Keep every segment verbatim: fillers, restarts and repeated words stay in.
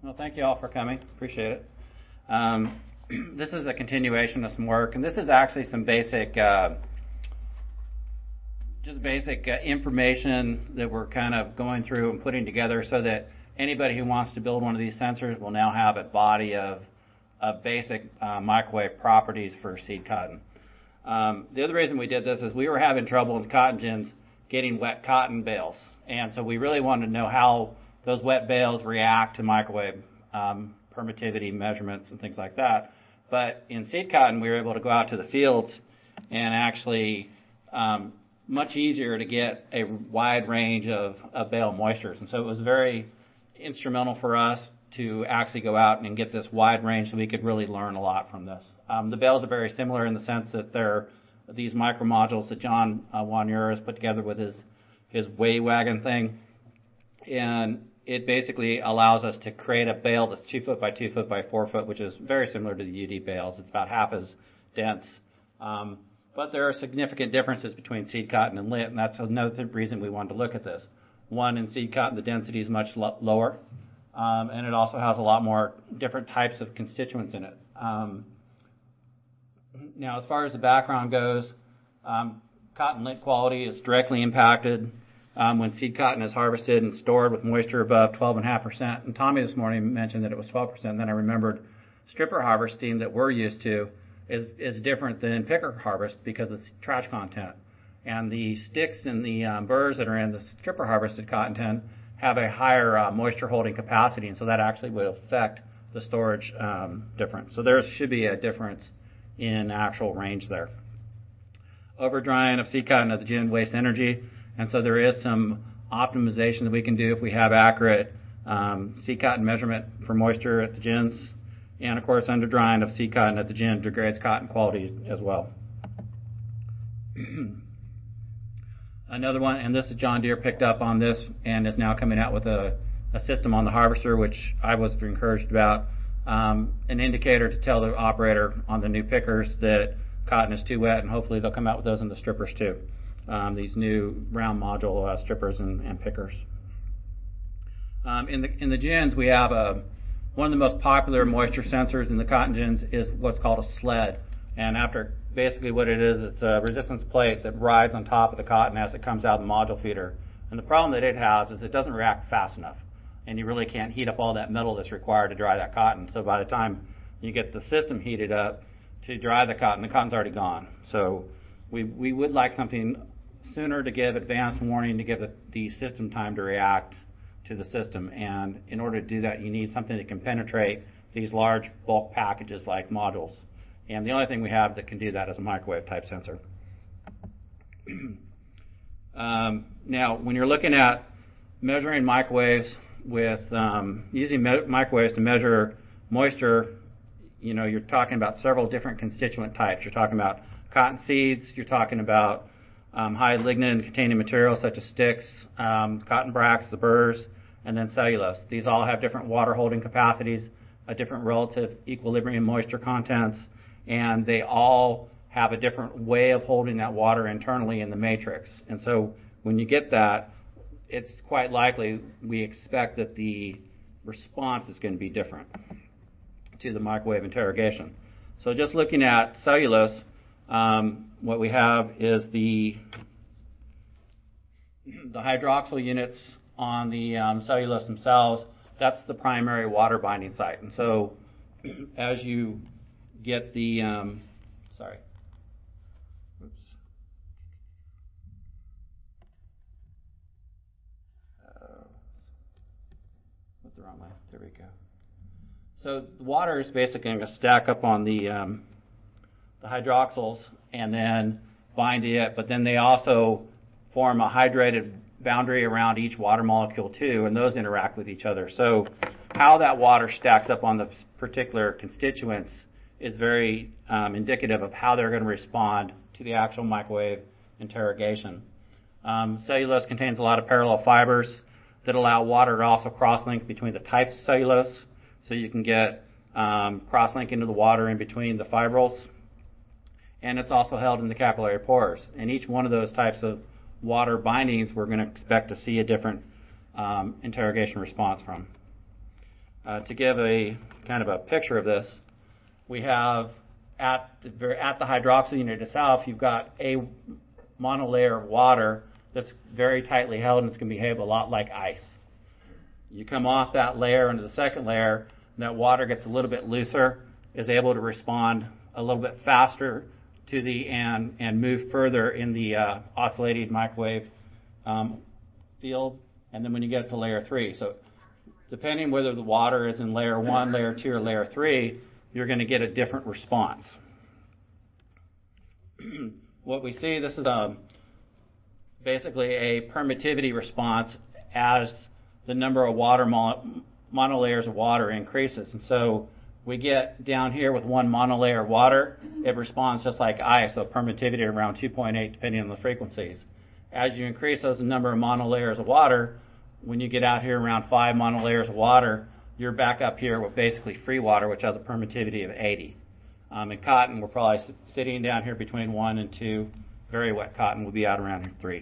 Well, thank you all for coming. Appreciate it. Um, this is a continuation of some work, and this is actually some basic, uh, just basic uh, information that we're kind of going through and putting together so that anybody who wants to build one of these sensors will now have a body of, of basic uh, microwave properties for seed cotton. Um, the other reason we did this is we were having trouble in cotton gins getting wet cotton bales, and so we really wanted to know how those wet bales react to microwave um, permittivity measurements and things like that. But in seed cotton, we were able to go out to the fields and actually um, much easier to get a wide range of, of bale moistures. And so it was very instrumental for us to actually go out and get this wide range so we could really learn a lot from this. Um, the bales are very similar in the sense that they're these micro modules that John uh, Wanure has put together with his, his way wagon thing. And it basically allows us to create a bale that's two foot by two foot by four foot, which is very similar to the U D bales. It's about half as dense. Um, but there are significant differences between seed cotton and lit, and that's another reason we wanted to look at this. One, in seed cotton, the density is much lo- lower, um, and it also has a lot more different types of constituents in it. Um, now, as far as the background goes, um, cotton lit quality is directly impacted Um, when seed cotton is harvested and stored with moisture above twelve point five percent. And Tommy this morning mentioned that it was twelve percent. And then I remembered stripper harvesting that we're used to is, is different than picker harvest because it's trash content. And the sticks and the um, burrs that are in the stripper harvested cotton have a higher uh, moisture holding capacity, and so that actually would affect the storage um, difference. So there should be a difference in actual range there. Over drying of seed cotton at the gin wastes energy. And so there is some optimization that we can do if we have accurate um, seed cotton measurement for moisture at the gins. And, of course, under drying of seed cotton at the gin degrades cotton quality as well. Another one, and this is John Deere picked up on this and is now coming out with a, a system on the harvester, which I was encouraged about, um, an indicator to tell the operator on the new pickers that cotton is too wet, and hopefully they'll come out with those in the strippers too. Um, these new round module uh, strippers and, and pickers. Um, in the in the gins, we have a one of the most popular moisture sensors in the cotton gins is what's called a sled. And after basically what it is, it's a resistance plate that rides on top of the cotton as it comes out of the module feeder. And the problem that it has is it doesn't react fast enough, and you really can't heat up all that metal that's required to dry that cotton. So by the time you get the system heated up to dry the cotton, the cotton's already gone. So we we would like something sooner to give advance warning to give the, the system time to react to the system. And in order to do that, you need something that can penetrate these large bulk packages like modules. And the only thing we have that can do that is a microwave type sensor. um, now, when you're looking at measuring microwaves with um, using me- microwaves to measure moisture, you know, you're talking about several different constituent types. You're talking about cotton seeds. You're talking about Um, high lignin-containing materials such as sticks, um, cotton bracts, the burrs, and then cellulose. These all have different water holding capacities, a different relative equilibrium moisture contents, and they all have a different way of holding that water internally in the matrix. And so when you get that, it's quite likely we expect that the response is going to be different to the microwave interrogation. So just looking at cellulose, um, what we have is the the hydroxyl units on the um, cellulose themselves. That's the primary water binding site. And so as you get the, um, sorry, oops, uh, what's the wrong way? There we go. So the water is basically going to stack up on the um, the hydroxyls and then bind it, but then they also form a hydrated boundary around each water molecule too, and those interact with each other. So how that water stacks up on the particular constituents is very um, indicative of how they're going to respond to the actual microwave interrogation. Um, cellulose contains a lot of parallel fibers that allow water to also cross-link between the types of cellulose, so you can get um, cross-link into the water in between the fibrils. And it's also held in the capillary pores. And each one of those types of water bindings we're going to expect to see a different um, interrogation response from. uh, to give a kind of a picture of this, we have at the, at the hydroxyl unit itself, you've got a monolayer of water that's very tightly held, and it's going to behave a lot like ice. You come off that layer into the second layer, and that water gets a little bit looser, is able to respond a little bit faster to the and and move further in the uh, oscillating microwave um, field, and then when you get to layer three. So depending whether the water is in layer one, layer two, or layer three, you're going to get a different response. What we see, this is a, basically a permittivity response as the number of water mon monolayers of water increases. And so we get down here with one monolayer of water, it responds just like ice, so permittivity around two point eight depending on the frequencies. As you increase those number of monolayers of water, when you get out here around five monolayers of water, you're back up here with basically free water, which has a permittivity of eighty. Um, in cotton, we're probably sitting down here between one and two. Very wet cotton will be out around here three.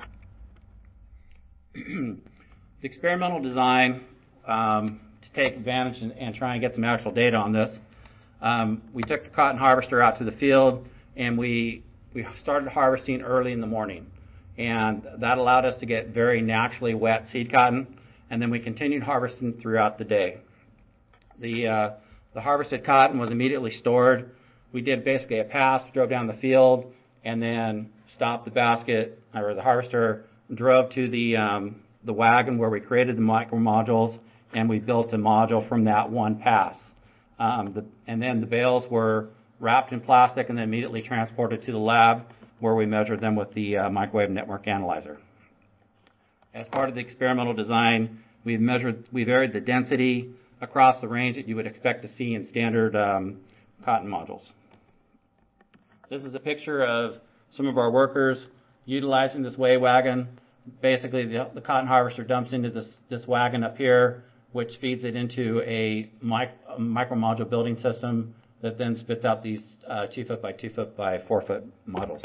The experimental design, um, to take advantage and, and try and get some actual data on this, um, we took the cotton harvester out to the field, and we we started harvesting early in the morning. And that allowed us to get very naturally wet seed cotton, and then we continued harvesting throughout the day. The, uh, the harvested cotton was immediately stored. We did basically a pass, drove down the field, and then stopped the basket, or the harvester, drove to the, um, the wagon where we created the micro modules, and we built a module from that one pass. Um, the, and then the bales were wrapped in plastic and then immediately transported to the lab, where we measured them with the uh, microwave network analyzer. As part of the experimental design, we've measured, we varied the density across the range that you would expect to see in standard um, cotton modules. This is a picture of some of our workers utilizing this weigh wagon. Basically, the, the cotton harvester dumps into this, this wagon up here, which feeds it into a, mic, a micro module building system that then spits out these uh, two foot by two foot by four foot models.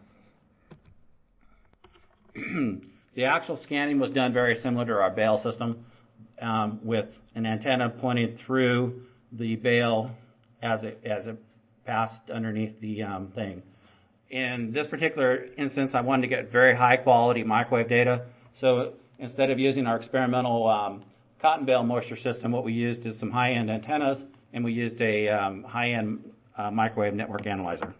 The actual scanning was done very similar to our bale system, um, with an antenna pointing through the bale as it as it passed underneath the um, thing. In this particular instance, I wanted to get very high quality microwave data. So instead of using our experimental um, cotton bale moisture system, what we used is some high-end antennas, and we used a um, high-end uh, microwave network analyzer.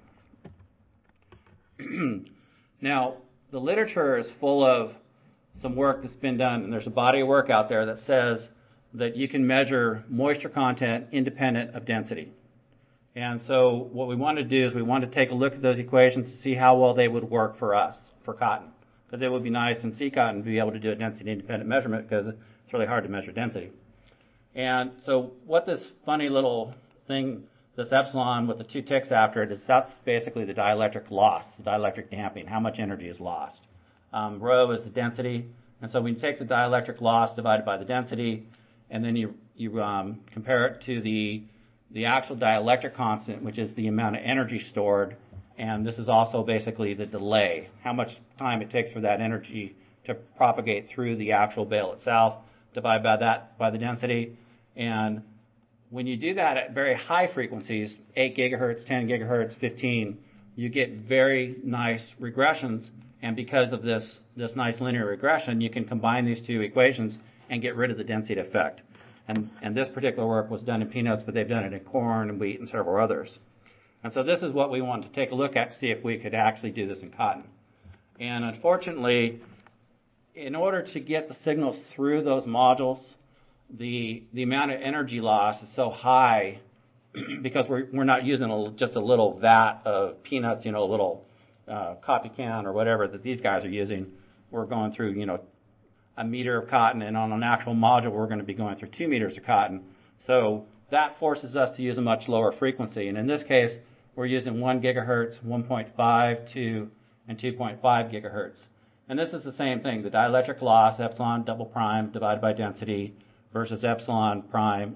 Now, the literature is full of some work that's been done, and there's a body of work out there that says that you can measure moisture content independent of density. And so what we wanted to do is we wanted to take a look at those equations to see how well they would work for us, for cotton. Because it would be nice in sea cotton to be able to do a density independent measurement, because it's really hard to measure density. And so what this funny little thing, this epsilon with the two ticks after it, is that's basically the dielectric loss, the dielectric damping, how much energy is lost. Um, rho is the density, and so we take the dielectric loss divided by the density, and then you, you um, compare it to the, the actual dielectric constant, which is the amount of energy stored, and this is also basically the delay, how much time it takes for that energy to propagate through the actual bale itself, divided by that, by the density. And when you do that at very high frequencies, eight gigahertz, ten gigahertz, fifteen, you get very nice regressions. And because of this, this nice linear regression, you can combine these two equations and get rid of the density effect. And, and this particular work was done in peanuts, but they've done it in corn and wheat and several others. And so this is what we wanted to take a look at to see if we could actually do this in cotton. And unfortunately, in order to get the signals through those modules, the the amount of energy loss is so high because we're we're not using a, just a little vat of peanuts, you know, a little uh, coffee can or whatever that these guys are using. We're going through, you know, a meter of cotton, and on an actual module, we're going to be going through two meters of cotton. So that forces us to use a much lower frequency. And in this case, we're using one gigahertz, one point five, two, and two point five gigahertz. And this is the same thing, the dielectric loss, epsilon double prime divided by density, versus epsilon prime,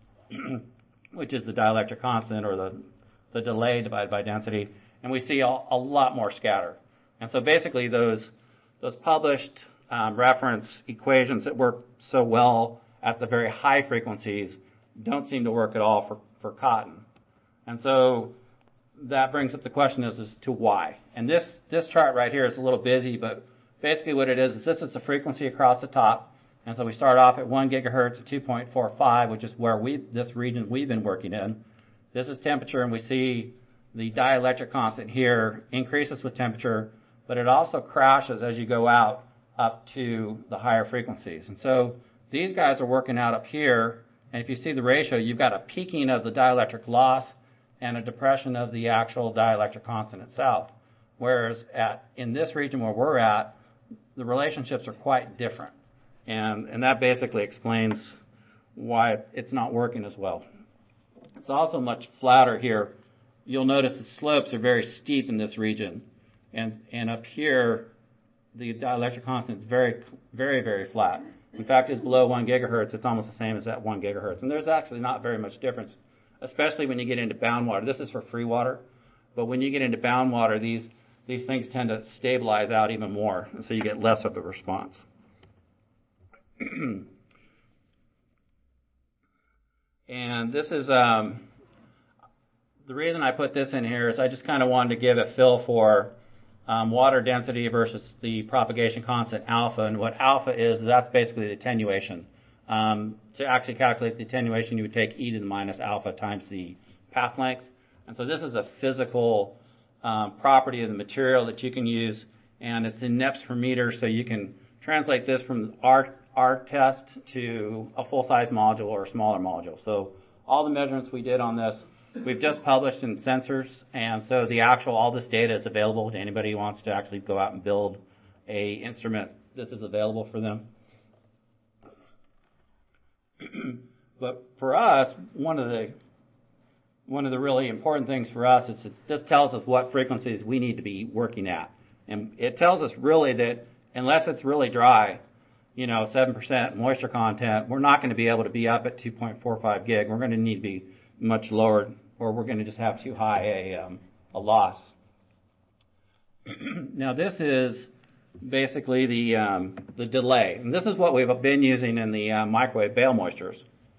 which is the dielectric constant, or the, the delay divided by density, and we see a, a lot more scatter. And so basically those, those published um, reference equations that work so well at the very high frequencies don't seem to work at all for, for cotton. And so that brings up the question as, as to why. And this, this chart right here is a little busy, but basically what it is is this is the frequency across the top. And so we start off at one gigahertz at two point four five, which is where we, this region we've been working in. This is temperature, and we see the dielectric constant here increases with temperature, but it also crashes as you go out up to the higher frequencies. And so these guys are working out up here, and if you see the ratio, you've got a peaking of the dielectric loss and a depression of the actual dielectric constant itself. Whereas at, in this region where we're at, the relationships are quite different. And, and that basically explains why it's not working as well. It's also much flatter here. You'll notice the slopes are very steep in this region. And, and up here, the dielectric constant is very, very, very flat. In fact, it's below one gigahertz. It's almost the same as that one gigahertz. And there's actually not very much difference, especially when you get into bound water. This is for free water. But when you get into bound water, these, these things tend to stabilize out even more. And so you get less of a response. And this is, um, the reason I put this in here is I just kind of wanted to give a feel for um, water density versus the propagation constant alpha. And what alpha is, that's basically the attenuation. Um, to actually calculate the attenuation, you would take e to the minus alpha times the path length. And so this is a physical um, property of the material that you can use, and it's in neps per meter, so you can translate this from our, our test to a full-size module or a smaller module. So all the measurements we did on this, we've just published in Sensors, and so the actual, all this data is available to anybody who wants to actually go out and build a instrument. This is available for them. But for us, one of the one of the really important things for us is that this tells us what frequencies we need to be working at. And it tells us really that unless it's really dry, you know, seven percent moisture content, we're not going to be able to be up at two point four five gig. We're going to need to be much lower, or we're going to just have too high a, um, a loss. Now this is basically the, um, the delay. And this is what we've been using in the uh, microwave bale moistures.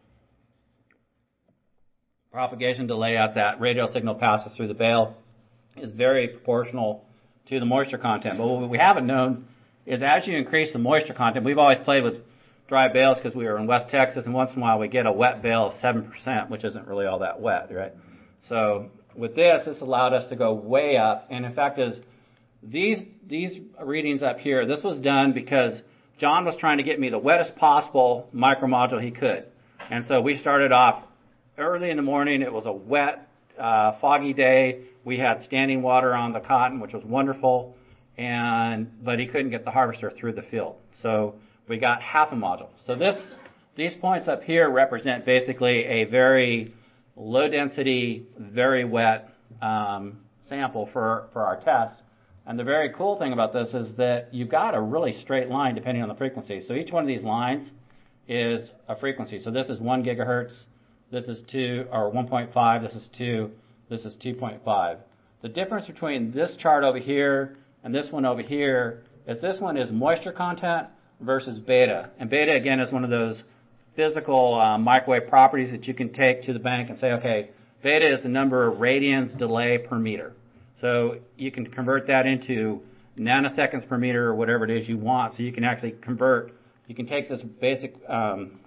Propagation delay as that radio signal passes through the bale is very proportional to the moisture content. But what we haven't known is as you increase the moisture content, we've always played with dry bales because we were in West Texas, and once in a while we get a wet bale of seven percent, which isn't really all that wet, right? So with this, this allowed us to go way up. And in fact, is these these readings up here, this was done because John was trying to get me the wettest possible micromodule he could. And so we started off early in the morning. It was a wet, uh, foggy day. We had standing water on the cotton, which was wonderful, and but he couldn't get the harvester through the field. So we got half a module. So this, these points up here represent basically a very low density, very wet um, sample for, for our test. And the very cool thing about this is that you've got a really straight line depending on the frequency. So each one of these lines is a frequency. So this is one gigahertz, this is two, or one point five, this is two, this is two point five. The difference between this chart over here and this one over here is this one is moisture content versus beta. And beta, again, is one of those physical uh, microwave properties that you can take to the bank and say, okay, beta is the number of radians delay per meter. So you can convert that into nanoseconds per meter or whatever it is you want. So you can actually convert, you can take this basic um,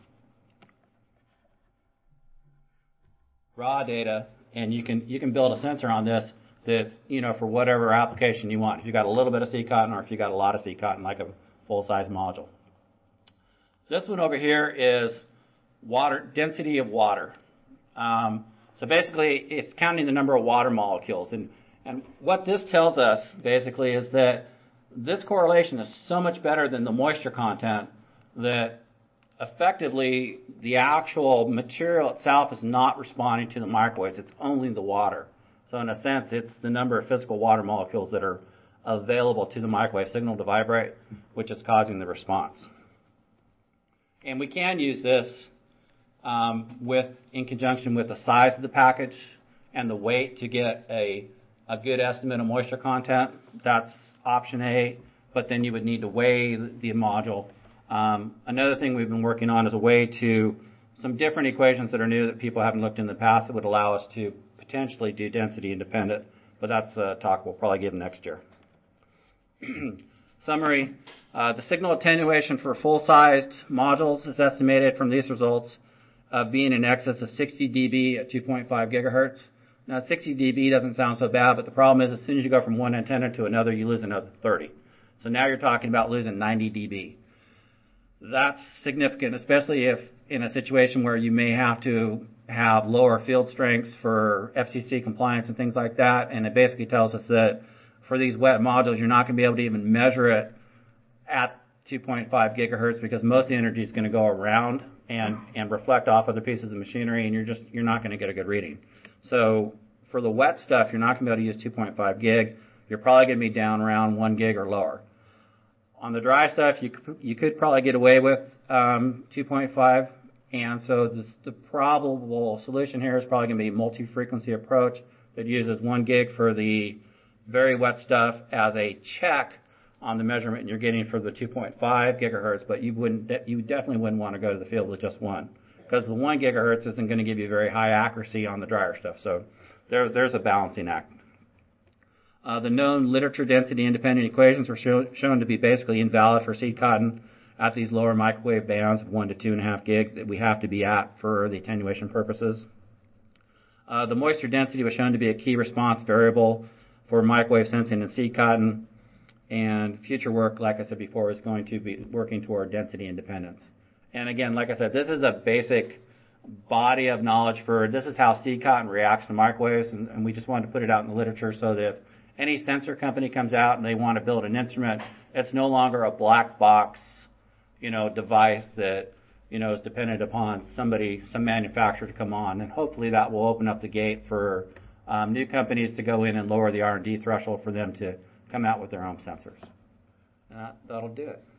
raw data and you can you can build a sensor on this that, you know, for whatever application you want. If you've got a little bit of sea cotton or if you've got a lot of sea cotton, like a full-size module. This one over here is water density of water. Um, so basically, it's counting the number of water molecules. And, and what this tells us, basically, is that this correlation is so much better than the moisture content that effectively the actual material itself is not responding to the microwaves. It's only the water. So in a sense, it's the number of physical water molecules that are available to the microwave signal to vibrate, which is causing the response. And we can use this um, with, in conjunction with the size of the package and the weight to get a, a good estimate of moisture content. That's option A, but then you would need to weigh the module Um, another thing we've been working on is a way to, some different equations that are new that people haven't looked in the past that would allow us to potentially do density independent, but that's a talk we'll probably give next year. Summary, uh, the signal attenuation for full-sized modules is estimated from these results of being in excess of sixty D B at two point five gigahertz. Now, sixty D B doesn't sound so bad, but the problem is as soon as you go from one antenna to another, you lose another thirty. So now you're talking about losing ninety D B. That's significant, especially if in a situation where you may have to have lower field strengths for F C C compliance and things like that. And it basically tells us that for these wet modules, you're not going to be able to even measure it at two point five gigahertz because most of the energy is going to go around and, and reflect off other pieces of machinery, and you're just you're not going to get a good reading. So for the wet stuff, you're not going to be able to use two point five gig. You're probably going to be down around one gig or lower. On the dry stuff, you could, you could probably get away with um, two point five, and so this, the probable solution here is probably going to be a multi-frequency approach that uses one gig for the very wet stuff as a check on the measurement you're getting for the two point five gigahertz, but you wouldn't, you definitely wouldn't want to go to the field with just one, because the one gigahertz isn't going to give you very high accuracy on the drier stuff. So there, there's a balancing act. Uh, the known literature density independent equations were show, shown to be basically invalid for seed cotton at these lower microwave bands of one to two and a half gig that we have to be at for the attenuation purposes. Uh, the moisture density was shown to be a key response variable for microwave sensing in seed cotton, and future work, like I said before, is going to be working toward density independence. And again, like I said, this is a basic body of knowledge for this is how seed cotton reacts to microwaves, and, and we just wanted to put it out in the literature so that if any sensor company comes out and they want to build an instrument, it's no longer a black box, you know, device that, you know, is dependent upon somebody, some manufacturer to come on. And hopefully that will open up the gate for um, new companies to go in and lower the R and D threshold for them to come out with their own sensors. Uh, that'll do it.